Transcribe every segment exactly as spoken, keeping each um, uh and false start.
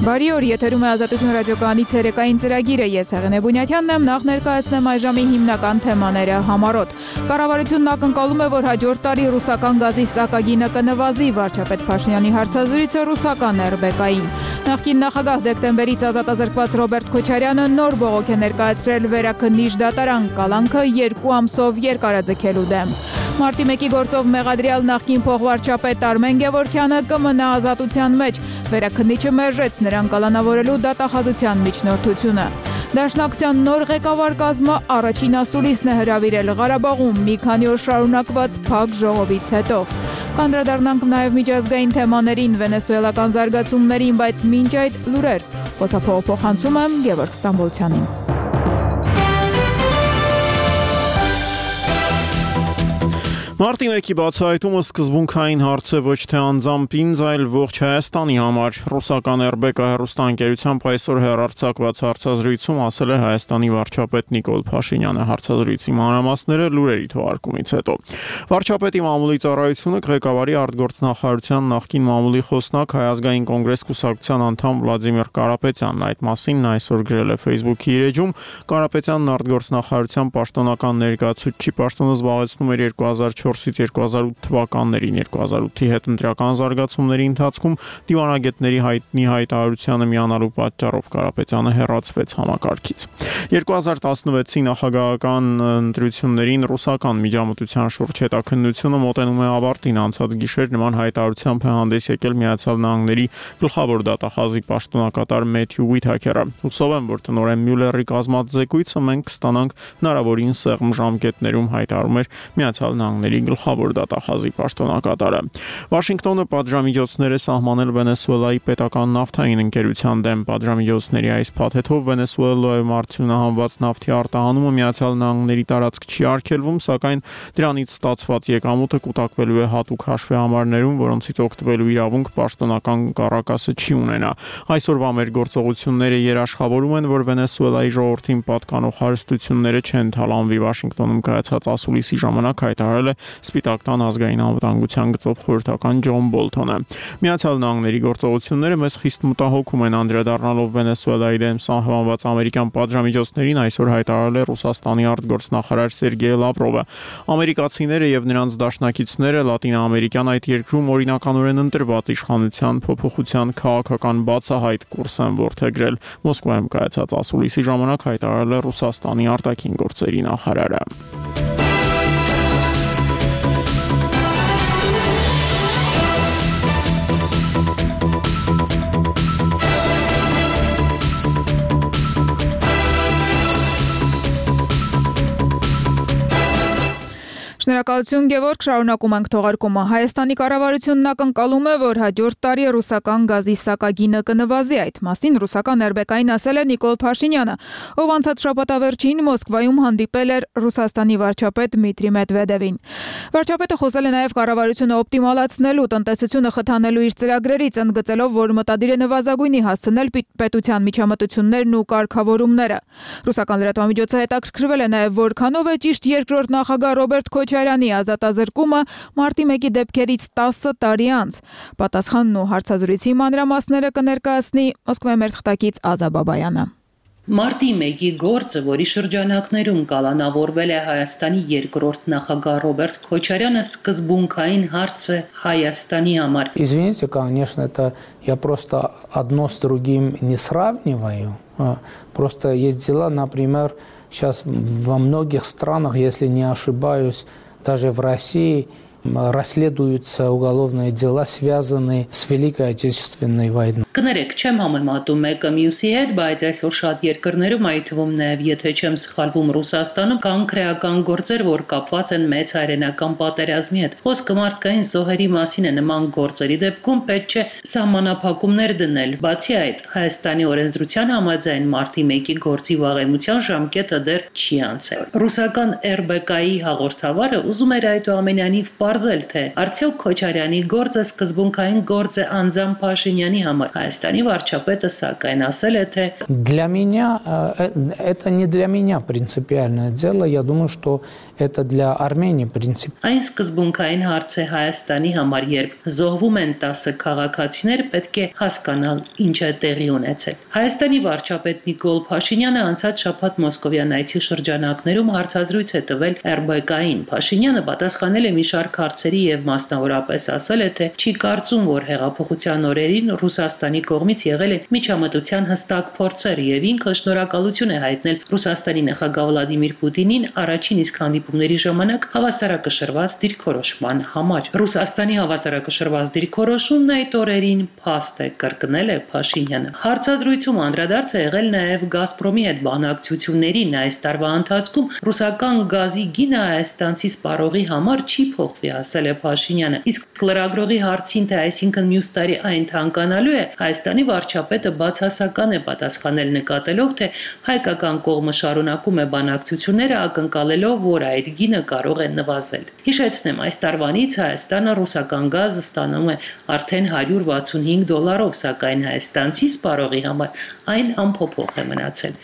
Բարի օր, եթերում է Ազատություն ռադիոկայանի ցերեկային ծրագիրը, ես Հեղինե Բունյաթյանն եմ, նախ ներկայացնեմ այժմի հիմնական թեմաները համառոտ։ Կառավարությունն ակնկալում է, որ հաջորդ տարի ռուսական գազի սակագինը կնվազի, վարչապետ Փաշինյանի հարցազրույցը ռուսական է эр бэ կային։ Նախկին նախագահ դեկտեմբերից ազատազրկված Ռոբերտ Քոչարյանը նոր բողոք է ներկայացրել վերաքննիչ դատարան, կալանքը երկու ամսով երկարաձգելու դեմ։ Մարտի մեկի գործով մեղադրյալ նախկին փոխվարչապետ Արմեն Գևորգյանը կմնա ազատության մեջ, վերաքննիչը մերժեց նրան կալանավորելու դատախազության միջնորդությունը։ Դաշնակցության նոր ղեկավար կազմը առաջին ասուլիսն է հրավիրել Ղարաբաղում մի քանի օր շարունակված փակ ժողովից հետո։ Կանդրադառնանք նաև միջազգային թեմաներին, վենեսուելական զարգացումներին, բայց մինչ այդ լուրեր։ Խոսափողափոխանցում եմ Գևորգ Ստամբոլցյանին։ Մարտի մեկի բացահայտումը սկզբունքային հարց է ոչ թե անձամբ ինձ, այլ ողջ Հայաստանի համար։ Ռուսական эр бэ կա հեռուստաընկերությամբ այսօր հեռարձակված հարցազրույցում ասել է Հայաստանի վարչապետ Նիկոլ Փաշինյանը։ Հարցազրույցի մանրամասները լուրերի թողարկումից հետո։ Վարչապետի մամուլի ծառայությունը ղեկավարի արտգործնախարարության նախկին մամուլի խոսնակ Հայ ազգային կոնգրես կուսակցության անդամ Վլադիմիր Կարապետյանն այդ մասին նա այսօր գրել է Facebook-ի իր էջում։ Կարապետյանն արտգործնախարարության պաշտոնական ներկայացուցիչի պաշտոնը զբաղեցնում էր երկու հազար չորսից երկու հազար ութ թվականներին, երկու հազար ութի հետ ընտրական զարգացումների ընթացքում դիվանագետների հայտնի հայտարարությանը միանալու պատճառով Կարապետյանը հեռացվեց համակարգից։ երկու հազար տասնվեցի նախագահական ընտրություններին ռուսական միջամտության շուրջ հետաքննությունը մոտենում է ավարտին։ Անցած գիշեր նման հայտարարությամբ է հանդես եկել Միացյալ Նահանգների գլխավոր դատախազի պաշտոնակատար Մեթյու Ուիթհաքերը։ Հուսով եմ, որ տնօրեն Մյուլլերի կազմած զեկույցը մենք կստանանք հնարավորին սեղմ ժամկետներում, հայտարարում էր Միացյալ Նահանգների գլխավոր դատախազի պաշտոնակատարը։ Վաշինգտոնը պատժամիջոցներ է սահմանել Վենեսուելայի պետական նավթային ընկերության դեմ։ Պատժամիջոցների այս փաթեթով Վենեսուելայում արդյունահանված նավթի արտահանումը Միացյալ Նահանգների տարածք չի արգելվում, սակայն դրանից ստացված եկամուտը կուտակվելու է հատուկ հաշվեհամարներում, որոնցից օգտվելու իրավունք պաշտոնական կառակասը չի ունենա։ Այսօրվա մեր գործողությունները երաշխավորում են, որ Վենեսուելայի ժողովրդին պատկանող հարստությունները չեն թալանվի։ Վաշինգտոնում կայացած ասուլիսի ժամանակ հայտարարել է Սպիտակ տան ազգային անվտանգության գծով խորհրդական Ջոն Բոլթոնը։ Միացյալ Նահանգների գործողությունները մեզ խիստ մտահոգում են, անդրադառնալով Վենեսուելայի դեմ սահմանված ամերիկյան պատժամիջոցներին այսօր հայտարարել է Ռուսաստանի արտգործնախարար Սերգեյ Լավրովը։ Ամերիկացիները եւ նրանց դաշնակիցները լատինաամերիկյան այդ երկրում օրինականորեն ընտրված իշխանության փոփոխության քաղաքական բացահայտ կուրս են որդեգրել։ Մոսկվայում կայացած ասուլիսի ժամանակ հայտարարել է Ռուսաստանի արտաքին գործերի նախարարը։ Շնորհակալություն Գևորգ, շարունակում ենք թողարկումը։ Հայաստանի կառավարությունն ակնկալում է, որ հաջորդ տարի ռուսական գազի սակագինը կնվազի։ Այդ մասին ռուսական эр бэ կային ասել է Նիկոլ Փաշինյանը, ով անցած շաբաթավերջին Մոսկվայում հանդիպել էր Ռուսաստանի վարչապետ Դմիտրի Մեդվեդևին։ Վարչապետը խոսել է նաև կառավարությունը օպտիմալացնելու, տնտեսությունը խթանելու իր ծրագրերից, ընդգծելով, որ մտադիր է նվազագույնի հասցնել պետության միջամտություններն ու կարգավորումները։ Ռուսական լրատվամիջոցը հետաքրքրվել է նաև, որքանով է ճիշտ երկրորդ նախագահ Ռոբերտ Քոչարյանի ազատազրկումը մարտի մեկի դեպքերից տասը տարի անց։ Պատասխանն ու հարցազրույցի մանրամասները կներկայացնի Մոսկվայի մեր թղթակից Ազա Բաբայանը։ Մարտի մեկի գործը, որի շրջանակներում կալանավորվել է Հայաստանի երկրորդ նախագահ Ռոբերտ Քոչարյանը, սկզբունքային հարց է Հայաստանի համար։ Извините, конечно, это я просто одно с другим не сравниваю. Просто есть дела, например, сейчас во многих странах, если не ошибаюсь, даже в России расследуются уголовные дела, связанные с Великой Отечественной войной. Կներեք, չեմ համեմատում մեկը մյուսի հետ, բայց այսօր շատ երկրներում, այդ թվում նաև եթե չեմ սխալվում Ռուսաստանում, կան քրեական գործեր, որ կապված են մեծ հայրենական պատերազմի հետ։ Խոսքը մարդկային զոհերի մասին է, նման գործերի դեպքում պետք չէ սահմանափակումներ դնել։ Բացի այդ, Հայաստանի օրենսդրության համաձայն մարտի մեկի գործի վաղեմության ժամկետը դեռ չի անցել։ Ռուսական эр бэ կայի հաղորդավարը ուզում էր այդուամենայնիվ պարզել, թե արդյոք Քոչարյանի գործը սկզբունքային գործ է անձամբ Փաշինյանի համար։ Հայաստանի վարչապետը սակայն ասել է, թե Для меня это не для меня принципиальное дело, я думаю, что это для Армении принципиально. Այն սկզբունքային հարց է Հայաստանի համար, երբ զոհվում են տասը քաղաքացիներ, պետք է հասկանալ ինչ է տեղի ունեցել։ Հայաստանի վարչապետ Նիկոլ Փաշինյանը անցած շաբաթ Մոսկովյան այցի շրջանակներում հարցազրույց է տվել эр бэ կային։ Փաշինյանը պատասխանել է մի շարք հարցերի եւ մասնավորապես ասել է, թե չի կարծում, որ հեղափոխության օրերին Ռուսաստանի կողմից եղել են միջամտության հստակ փորձեր եւ ինքը շնորհակալություն է հայտնել Ռուսաստանի նախագահ Վլադիմիր Պուտինին առաջին իսկ հանդիպումների ժամանակ հավասարակշռված դիրքորոշման համար։ Ռուսաստանի հավասարակշռված դիրքորոշումն այդ օրերին փաստ է, կրկնել է Փաշինյանը։ Հարցազրույցում անդրադարձ է եղել նաեւ Գազպրոմի հետ բանակցություններին։ Այս տարվա ընթացքում ռուսական գազի գինը հայաստանցի սպառողի համար չի փոխվի, ասել է Փաշինյանը։ Իսկ լրագրողի հարցին, թե այսինքն մյուս տարի այն թանկանալու է, Հայաստանի վարչապետը բացասական է պատասխանել, նկատելով, թե հայկական կողմը շարունակում է բանակցությունները, ակնկալելով, որ այդ գինը կարող է նվազել։ Հիշեցնեմ, այս տարվանից Հայաստանը ռուսական գազը ստանում է արդեն հարյուր վաթսունհինգ դոլարով, սակայն հայաստանցի սպառողի համար այն անփոփոխ է մնացել։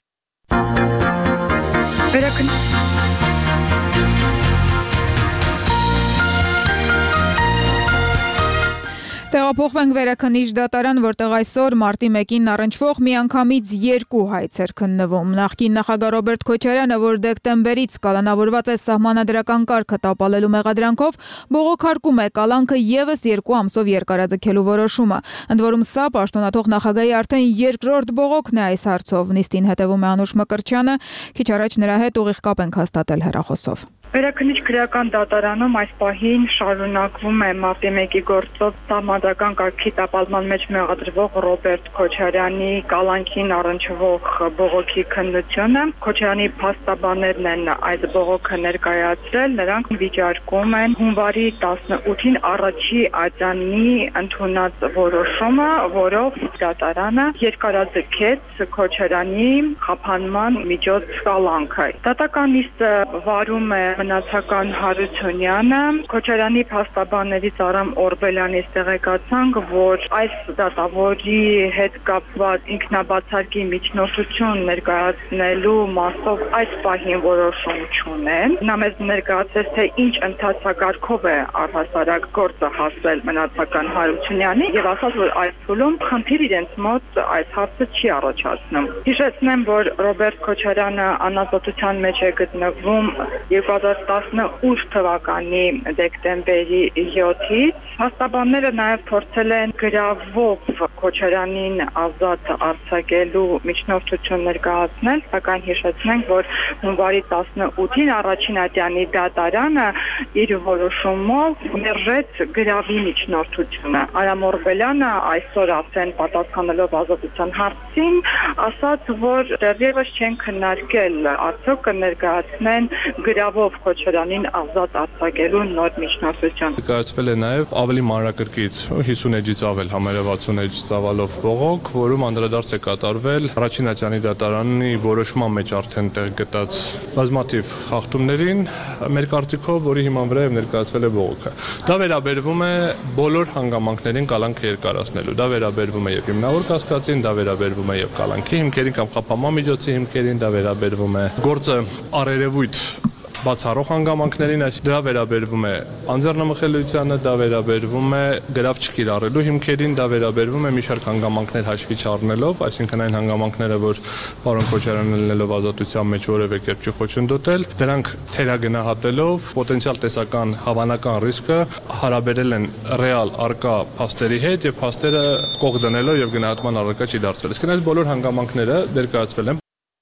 Տեղափոխվենք Վերաքննիչ դատարան, որտեղ այսօր մարտի մեկին առնչվող միանգամից երկու հայց էր քննվում։ Նախկին նախագահ Ռոբերտ Քոչարյանը, որ դեկտեմբերից կալանավորված է սահմանադրական կարգը տապալելու մեղադրանքով, բողոքարկում է կալանքը եւս երկու ամսով երկարաձգելու որոշումը։ Ընդ որում սա պաշտոնաթող նախագահի արդեն երկրորդ բողոքն է այս հարցով։ Նիստին հետևում է Անուշ Մկրտչյանը, քիչ առաջ նրա հետ ուղիղ կապ ենք հաստատել հեռախոսով։ Վերաքննիչ քրեական դատարանում այս պահին շարունակվում է մարտի մեկի գործով սահմանադրական կարգի տապալման մեջ մեղադրվող Ռոբերտ Քոչարյանի կալանքին առնչվող բողոքի քննությունը։ Քոչարյանի փաստաբաններն են այդ բողոքը ներկայացրել, նրանք վիճարկում են հունվարի տասնութին առաջի ատյանի ընդունած որոշումը, որով դատարանը երկարաձգեց Քոչարյանի խափանման միջոց կալանքը։ Դատական նիստը վարում է Մնացական Հարությունյանը, Քոչարյանի փաստաբաններից Արամ Օրբելյանից տեղեկացանք, որ այս դատավորի հետ կապված ինքնաբացարկի միջնորդություն ներկայացնելու մասով այս պահին որոշում չունեն։ Նա մեզ ներկայացրեց, թե ինչ ընթացակարգով է առհասարակ գործը հասել Մնացական Հարությունյանի եւ ասաց, որ այս փուլում խնդիր իրենց մոտ այս հարցը չի առաջացնում։ Հիշեցնեմ, որ Ռոբերտ Քոչարյանը անազատության մեջ է գտնվում երկու հազար տասնութ թվականի դեկտեմբերի յոթից։ Փաստաբանները նաև փորձել են գրավով Քոչարյանին ազատ արձակելու միջնորդություն ներկայացնել, սակայն հիշեցնենք, որ հունվարի տասնութին առաջին ատյանի դատարանը իր որոշումով մերժեց գրավի միջնորդությունը։ Արամ Օրբելյանը այսօր ասեն պատասխանելով ազատության հարցին, ասաց, որ դեռևս չեն քննարկել, արդյոք կներկայացնեն գրավով Քոչարյանին ազատ արձակելու նոր միջնորդություն։ Ներկայացվել է նաև ավելի մանրակրկիտ հիսուն էջից ավել համարյա վաթսուն էջ ծավալով բողոք, որում անդրադարձ է կատարվել առաջին ատյանի դատարանի որոշման մեջ արդեն տեղ գտած բազմաթիվ խախտումներին, մեր կարծիքով, որի հիման վրա ներկայացվել է բողոքը։ Դա վերաբերվում է բոլոր հանգամանքներին կալանքը երկարացնելու։ Դա վերաբերվում է եւ հիմնավոր կասկածին, դա վերաբերվում է եւ կալանքի հիմքերին կամ խափանման միջոցի հիմքերին, դա վերաբերվում է գործը առերևույթ բացառող հանգամանքներին, այս դա վերաբերվում է անձեռնամխելիությանը, դա վերաբերվում է գրավ չկիրառելու հիմքերին, դա վերաբերվում է մի շարք հանգամանքներ հաշվի չառնելով, այսինքն այն հանգամանքները, որ պարոն Քոչարյանը լինելով ազատության մեջ որևէ կերպ չի խոչընդոտել, դրանք թերագնահատելով պոտենցիալ տեսական հավանական ռիսկը հարաբերել են ռեալ արկա փաստերի հետ եւ փաստերը կող դնելով եւ գնահատման առարկա չի դարձվել։ Իսկ այս բոլոր հանգամանքները ներկայացվել են։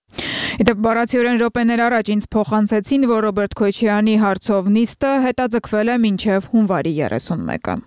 Իդեպ բառացիորեն րոպեներ առաջ ինձ փոխանցեցին, որ Ռոբերտ Քոչարյանի հարցով նիստը հետաձգվել է մինչև հունվարի երեսունմեկը։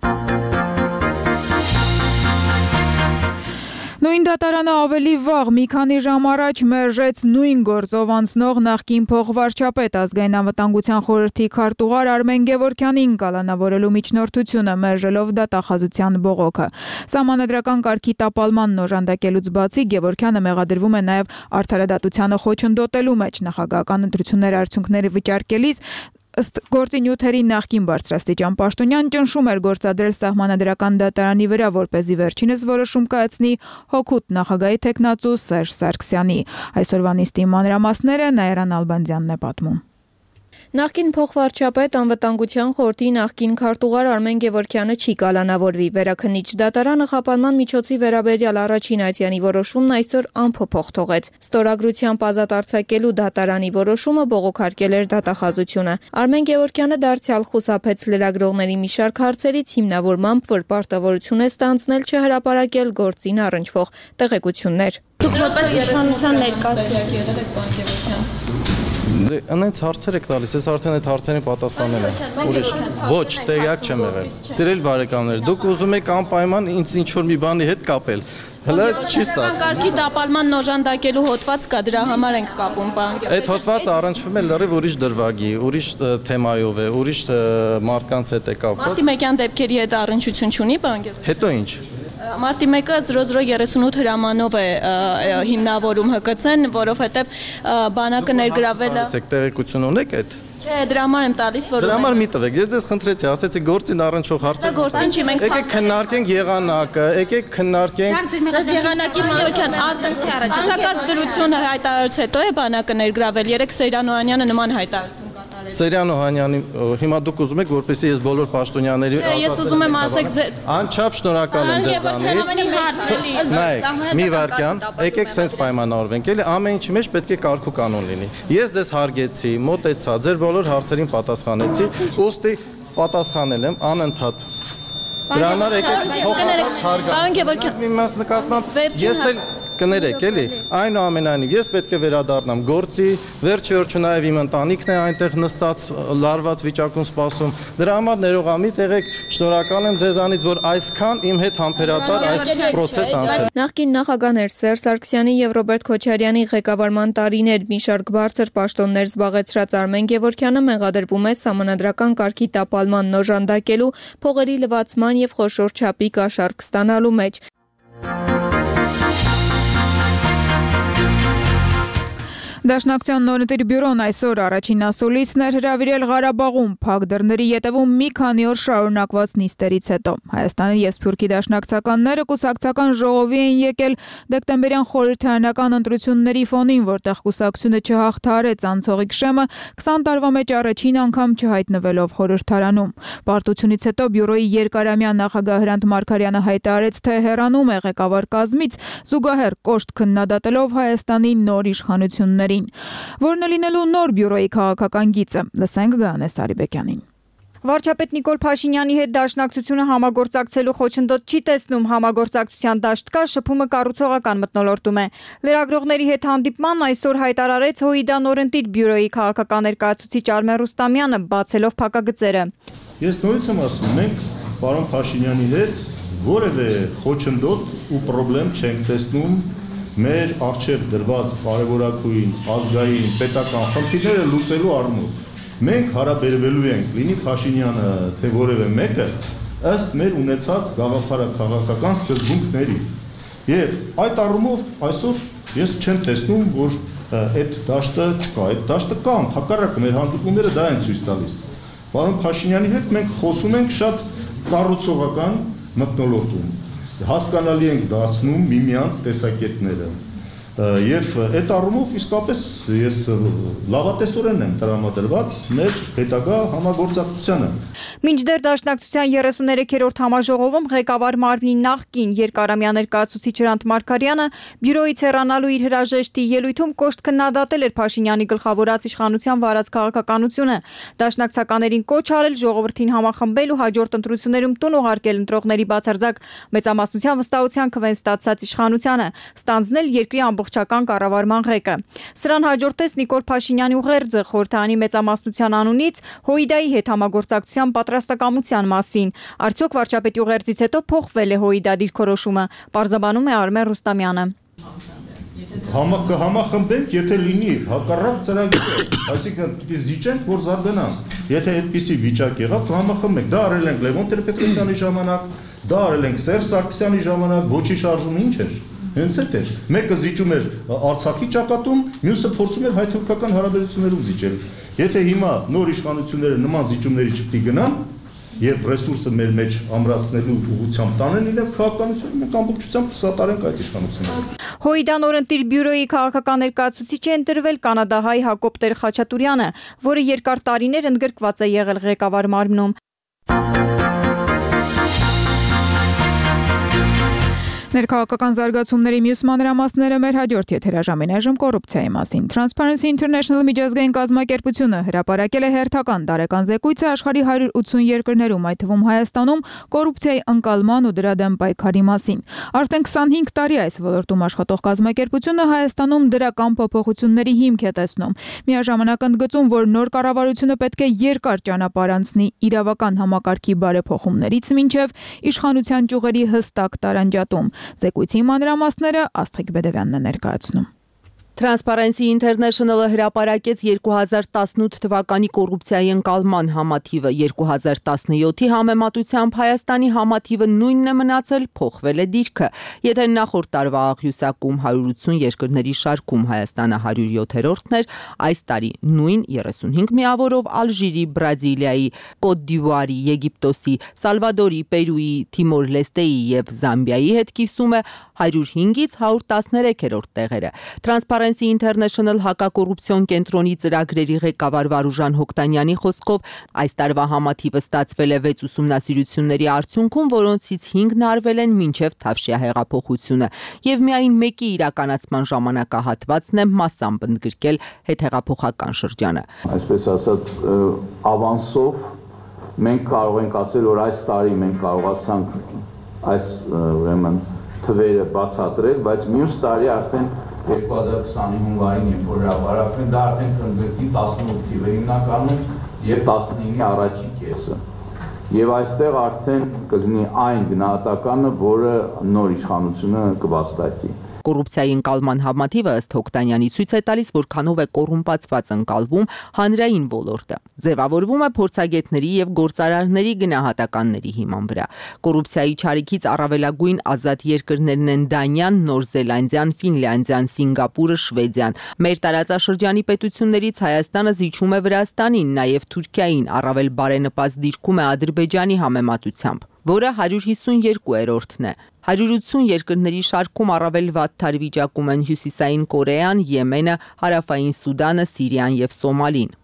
Նույն դատարանը ավելի վաղ մի քանի ժամ առաջ մերժեց նույն գործով անցնող նախկին փոխվարչապետ ազգային անվտանգության խորհրդի քարտուղար Արմեն Գևորգյանին կալանավորելու միջնորդությունը, մերժելով դատախազության բողոքը։ Սահմանադրական կարգի տապալմանն օժանդակելուց բացի Գևորգյանը մեղադրվում է նաև արդարադատությանը խոչընդոտելու մեջ նախագահական ընտրությունների արդյունքները վիճարկելիս Ըստ գործի նյութերի նախկին բարձրաստիճան պաշտոնյան ճնշում էր գործադրել սահմանադրական դատարանի վրա, որպեսզի վերջինս որոշում կայացնի հօգուտ նախագահի թեկնածու Սերժ Սարգսյանի։ Այսօրվա նիստի մանրամասները Նաիրա Նալբանդյանն է պատմում։ Նախկին փոխվարչապետ անվտանգության խորհրդի նախկին քարտուղար Արմեն Գևորգյանը չի կալանավորվի։ Վերաքննիչ դատարանը խափանման միջոցի վերաբերյալ առաջին այցյանի որոշումն այսօր անփոփոխ թողեց։ Ստորագրությամբ ազատ արձակելու դատարանի որոշումը բողոքարկել էր դատախազությունը։ Արմեն Գևորգյանը դարձյալ խուսափեց լրագրողների մի շարք հարցերից, հիմնավորմամբ, որ պարտավորություն է ստանձնել չհրապարակել գործին առնչվող տեղեկություններ։ Դուք որպես իշխանության ներկայացուցիչ Անենց հարցեր եք տալիս, ես արդեն այդ հարցերին պատասխանել եմ։ Ուրիշ ոչ, տեղյակ չեմ եղել։ Ծերել բարեկամներ, դուք ուզում եք անպայման ինձ ինչ-որ մի բանի հետ կապել։ Հələ չի ստացվում։ Կարգի տապալման նոժանդակելու հոդված կա, դրա համար ենք կապում, բան։ Այդ հոդվածը առնչվում է լրիվ ուրիշ դրվագի, ուրիշ թեմայով է, ուրիշ մարդկանց հետ է կապված։ Մարտի մեկյան դեպքերի հետ առնչություն չունի, բան։ Հետո ինչ։ Մարտի մեկը զրո զրո երեսունութ հրամանով է հիմնավորում Հ Կ Ց-ն, որովհետև բանակը ներգրավել է։ Ասեք տեղեկություն ունեք այդ։ Չէ, դրա համար եմ տալիս, որ Դրա համար մի տվեք։ Ես ձեզ խնդրեցի, ասեցի գործին առնչող հարցեր։ Գործին չի, մենք եկեք քննարկենք եղանակը, եկեք քննարկենք։ Ձեզ եղանակի մանրության արտակարգ դրությունը հայտարարից հետո է բանակը ներգրավել։ Երեք Սեյրան Օհանյանը նման հայտարարություն կատարել։ Սեյրան Օհանյանի հիմա դուք ուզում եք, որպեսզի ես բոլոր պաշտոնյաների Ես ուզում եմ ասեք անչափ շնորհակալ եմ ձեզանից։ Նայեք, մի վարքյան, եկեք sense պայմանավորվենք, էլի ամեն ինչի մեջ պետք է կարգ ու կանոն լինի։ Ես ձեզ հարգեցի, մոտեցա, ձեր բոլոր հարցերին պատասխանեցի, ուստի պատասխանել եմ անընդհատ։ Դրա համար եկեք փոխանակ հարգանք։ Մի մաս նկատմամբ ես էլ կներեք, էլի, այնուամենայնիվ ես պետք է վերադառնամ գործի, վերջի վերջը նաև իմ ընտանիքն է այնտեղ նստած լարված վիճակում սպասում։ Դրա համար ներողամի եղեք, շնորհակալ եմ ձեզանից, որ այսքան իմ հետ համբերաբար այս process անցել։ Նախկին նախագահներ Սերժ Սարգսյանի եւ Ռոբերտ Քոչարյանի ղեկավարման տարիներ մի շարք բարձր պաշտոններ զբաղեցրած Արմեն Գևորգյանը մեղադրվում է սահմանադրական կարգի տապալման նոժանդակելու, փողերի լվացման եւ խոշոր չափի կաշառք ստանալու մեջ։ Դաշնակցության նորընտիր բյուրոն այսօր առաջին ասուլիսն էր հրավիրել Ղարաբաղում փակ դռների ետևում մի քանի օր շարունակված նիստերից հետո։ Հայաստանի եւ Սփյուռքի դաշնակցականները կուսակցական ժողովի են եկել դեկտեմբերյան խորհրդարանական ընտրությունների ֆոնին, որտեղ կուսակցությունը չհաղթարեց անցողիկ շեմը քսան տարվա մեջ առաջին անգամ չհայտնվելով խորհրդարանում։ Պարտությունից հետո բյուրոյի երկարամյա նախագահ Հրանտ Մարգարյանը հայտարարեց, թե հեռանում է ղեկավար կազմից, զուգահեռ կոշտ քննադատելով Հայաստանի նոր իշխանությունների որն է լինելու նոր բյուրոյի քաղաքական գիծը։ Լսենք Գայանե Սարիբեկյանին։ Վարչապետ Նիկոլ Փաշինյանի հետ դաշնակցությունը համագործակցելու խոչընդոտ չի տեսնում, համագործակցության դաշտ կա, շփումը կառուցողական մթնոլորտում է։ Լրագրողների հետ հանդիպման այսօր հայտարարեց ՀՅԴ նորընտիր բյուրոյի քաղաքական ներկայացուցիչ Արմեն Ռուստամյանը, բացելով փակագծերը։ Ես նորից եմ ասում, մենք պարոն Փաշինյանի հետ որևէ խոչընդոտ ու խնդրեմ չենք տեսնում մեր առջև դրված կարևորագույն ազգային պետական խնդիրները լուծելու առումով։ Մենք հարաբերվելու ենք լինի Փաշինյանը թե որևէ մեկը ըստ մեր ունեցած գաղափարաքաղաքական սկզբունքների։ Եվ այդ առումով այսօր ես չեմ տեսնում, որ այդ դաշտը չկա, այդ դաշտը կա, ընդհակառակը մեր հանդիպումները դա են ցույց տալիս։ Պարոն Փաշինյանի հետ մենք խոսում ենք շատ կառուցողական մթնոլորտում։ Հասկանալի ենք դարձնում միմյանց տեսակետները եւ այդ առումով իսկապես ես լավատեսորեն եմ տրամադրված մեր հետագա համագործակցությանը։ Մինչդեռ դաշնակցության երեսուներեքերորդ համաժողովում ղեկավար մարմնի նախկին երկարամյա ներկայացուցիչ Հրանտ Մարգարյանը բյուրոյից հեռանալու իր հրաժեշտի ելույթում կոշտ քննադատել էր Փաշինյանի գլխավորած իշխանության վարած քաղաքականությունը։ Դաշնակցականներին կոչ արել ժողովրդին համախմբել ու հաջորդ ընտրություններում տուն ուղարկել ընտրողների բացարձակ մեծամասնության վստահության քվեն ստացած իշխանությանը, ստանձնել երկրի ամբողջական կառավարման ղեկը։ Սրան հաջորդեց Նիկոլ Փաշինյանի ուղերձը խորհրդարանի մեծամասնության անունից ՀՅԴ-ի հետ համագործակցության պատրաստակամության մասին։ Արդյոք վարչապետի ուղերձից հետո փոխվել է ՀՅԴ դիրքորոշումը, պարզաբանում է Արմեն Ռուստամյանը։ Համախմբենք, եթե լինի հակառակ ծրագիրը, այսինքն պիտի զիջենք, որ զարգանանք։ Եթե այդպիսի վիճակ եղավ, համախմբենք։ Դա արել ենք Լևոն Տեր-Պետրոսյանի ժամանակ, դա արել ենք Սերժ Սարգսյանի ժամանակ, ոչի շարժումը ինչ էր։ Հենց այդ էր։ Մեկը զիջում էր Արցախի ճակատում, մյուսը փորձում էր հայ-թուրքական հարաբերություններում զիջել։ Եթե հիմա նոր իշխանությունները նման զիջումների չպետք է գնան եւ ռեսուրսը մեր մեջ ամրացնելու ուղղությամբ տանեն իրենց քաղաքականությունը, մենք ամբողջությամբ սատարենք այդ իշխանությունները։ Հոիդան օրենտիր բյուրոյի քաղաքական ներկայացուցիչ է ընտրվել կանադահայ Հակոբ Տեր-Խաչատուրյանը, որը երկար տարիներ ընդգրկված է եղել ղեկավար մարմնում։ Ներքաղաքական զարգացումների մյուս մանրամասները մեր հաջորդ եթերաժամին այժմ կոռուպցիայի մասին։ Transparency International միջազգային կազմակերպությունը հրապարակել է հերթական տարեկան զեկույցը աշխարհի հարյուր ութսուն երկրներում, այդ թվում Հայաստանում, կոռուպցիայի ընկալման ու դրա դեմ պայքարի մասին։ Արդեն քսանհինգ տարի այս ոլորտում աշխատող կազմակերպությունը Հայաստանում դրական փոփոխությունների հիմք է տեսնում։ Միաժամանակ ընդգծում, որ նոր կառավարությունը պետք է երկար ճանապարհ անցնի իրավական համակարգի բարեփոխումներից մինչև իշխանության ճյուղերի հստակ տարանջատում։ Զեկույցի մանրամասները Աստղիկ Բեդևյանն է ներկայացնում։ Transparency International-ը հրապարակեց երկու հազար տասնութ թվականի կոռուպցիայի ընկալման համաթիվը, երկու հազար տասնյոթի համեմատությամբ Հայաստանի համաթիվը նույնն է մնացել, փոխվել է դիրքը։ Եթե նախորդ տարվա աղյուսակում հարյուր ութսուն երկրների շարքում Հայաստանը հարյուր յոթերորդն էր, այս տարի նույն երեսունհինգ միավորով Ալժիրի, Բրազիլիայի, Կոտ դ'Իվուարի, Եգիպտոսի, Սալվադորի, Պերուի, Թիմոր Լեստեի եւ Զամբիայի հետ կիսում է հարյուր հինգից հարյուր տասներեքերորդ տեղերը։ Transparency International հակակոռուպցիոն կենտրոնի ծրագրերի ղեկավար Վարուժան Հոկտանյանի խոսքով այս տարվա համաթիվը ստացվել է վեց ուսումնասիրությունների արդյունքում, որոնցից հինգն արվել են մինչև Թավշյա հեղափոխությունը, եւ միայն մեկի իրականացման ժամանակահատվածն է մասամբ ընդգրկել հետհեղափոխական շրջանը։ Այսպես ասած, ավանսով մենք կարող ենք ասել, որ այս տարի մենք կարողացանք այս ուրեմն թվերը բացատրել, բայց մյուս տարի արդեն երկու հազար քսանհինգին, երբ որ հրապարակվեն, դա արդեն կընդգրկի տասնութ թիվը հիմնականում եւ տասնինի առաջին կեսը։ Եվ այստեղ արդեն կլինի այն գնահատականը, որը նոր իշխանությունը կվաստակի։ Կոռուպցիայի ընկալման համաթիվը ըստ Հոկտանյանի ցույց է տալիս, որքանով է կոռումպացված ընկալվում հանրային ոլորտը։ Ձևավորվում է փորձագետների եւ գործարարների գնահատականների հիման վրա։ Կոռուպցիայի չարիքից առավելագույն ազատ երկրներն են Դանիան, Նոր Զելանդիան, Ֆինլանդիան, Սինգապուրը, Շվեդիան։ Մեր տարածաշրջանի պետություններից Հայաստանը զիջում է Վրաստանին, նաեւ Թուրքիային, առավել բարենպաստ դիրքում է Ադրբեջանի համեմատությամբ, որը հարյուր հիսունյոթերորդն է։ հարյուր ութսուն երկրների շարքում առավել վատ թարվիճակում են Հյուսիսային Կորեան, Եմենը, Հարավային Սուդանը, Սիրիան եւ Սոմալին։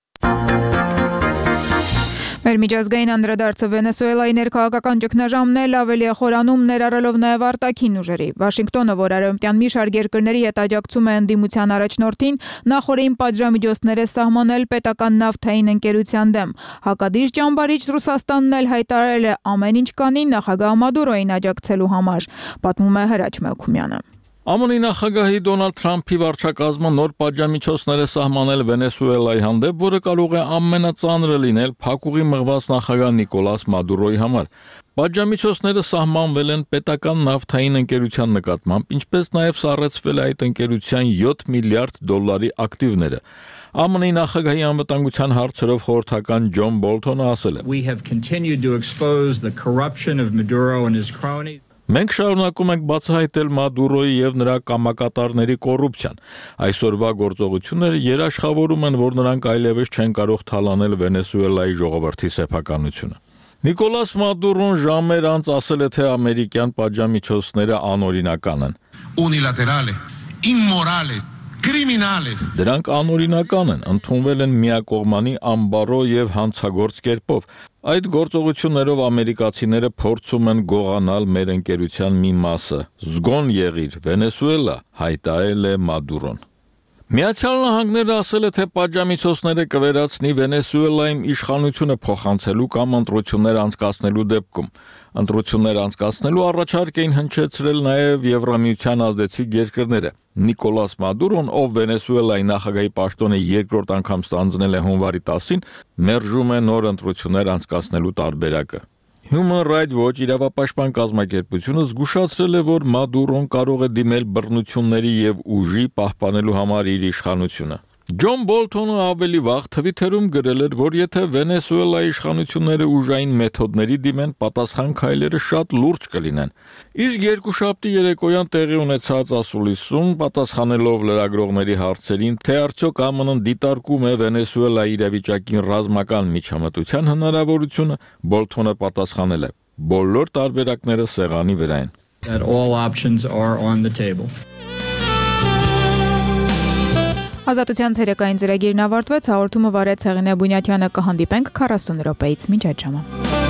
Մեր միջազգային անդրադարձը Վենեսուելայի ներքաղաքական ճգնաժամն էլ ավելի է խորանում, ներառելով նաև արտաքին ուժերի։ Վաշինգտոնը, որ արևմտյան մի շարք երկրների հետ աջակցում է ընդդիմության առաջնորդին, նախորդին պատժամիջոցներ է սահմանել պետական նավթային ընկերության դեմ։ Հակադիր ճամբարիչ Ռուսաստանն էլ հայտարարել է ամեն ինչ կանի նախագահ Մադուրոյին աջակցելու համար, պատմում է Հրաչ Մելքումյանը։ ԱՄՆ նախագահի Դոնալդ Թրամփի վարչակազմը նոր պատժամիջոցներ է սահմանել Վենեսուելայի հանդեպ, որը կարող է ամենածանրը լինել փակուղի մղված նախագահ Նիկոլաս Մադուրոյի համար։ Պատժամիջոցները սահմանվել են պետական նավթային ընկերության նկատմամբ, ինչպես նաև սառեցվել է այդ ընկերության յոթ միլիարդ դոլարի ակտիվները։ ԱՄՆ նախագահի անվտանգության հարցերով խորհրդական Ջոն Բոլթոնը ասել է. We have continued to expose the corruption of Maduro and his cronies. Մենք շարունակում ենք բացահայտել Մադուրոյի եւ նրա կամակատարների կոռուպցիան։ Այսօրվա գործողությունները երաշխավորում են, որ նրանք այլևս չեն կարող թալանել Վենեսուելայի ժողովրդի սեփականությունը։ Նիկոլաս Մադուրոն ժամեր անց ասել է, թե ամերիկյան պատժամիջոցները անօրինական են։ Unilaterales, immorales, criminales. Դրանք անօրինական են, ընդունվել են միակողմանի ամբարո եւ հանցագործ կերպով։ Այդ գործողություններով ամերիկացիները փորձում են գողանալ մեր ընկերության մի մասը։ Զգոն եղիր, Վենեսուելա, հայտարարել է Մադուրոն։ Միացյալ Նահանգները ասել է, թե պատժամիջոցները կվերացնի Վենեսուելայում իշխանությունը փոխանցելու կամ ընտրություններ անցկացնելու դեպքում։ Ընտրություններ անցկացնելու առաջարկ էին հնչեցրել նաև Եվրամիության ազդեցիկ երկրները։ Նիկոլաս Մադուրոն, ով Վենեսուելայի նախագահի պաշտոնը երկրորդ անգամ ստանձնել է հունվարի տասին, մերժում է նոր ընտրություններ անցկացնելու տարբերակը։ Human Rights Watch իրավապաշտպան կազմակերպությունը զգուշացրել է, որ Մադուրոն կարող է դիմել բռնությունների եւ ուժի պահպանելու համար իր իշխանությունը։ Ջոն Բոլթոնը ավելի վաղ Twitter-ում գրել էր, որ եթե Վենեսուելայի իշխանությունները ուժային մեթոդների դիմեն, պատասխան քայլերը շատ լուրջ կլինեն։ Իսկ երկուշաբթի երեկոյան տեղի ունեցած ասուլիսում, պատասխանելով լրագրողների հարցերին, թե արդյոք ԱՄՆ-ն դիտարկում է Վենեսուելայի իրավիճակին ռազմական միջամտության հնարավորությունը, Բոլթոնը պատասխանել է. բոլոր տարբերակները սեղանի վրա են։ That all options are on the table. Ազատության ցերեկային ծրագիրն ավարտվեց, հաղորդումը վարեց Հեղինե Բունյաթյանը, կհանդիպենք քառասուն րոպեից, մինչ այդ ժամը։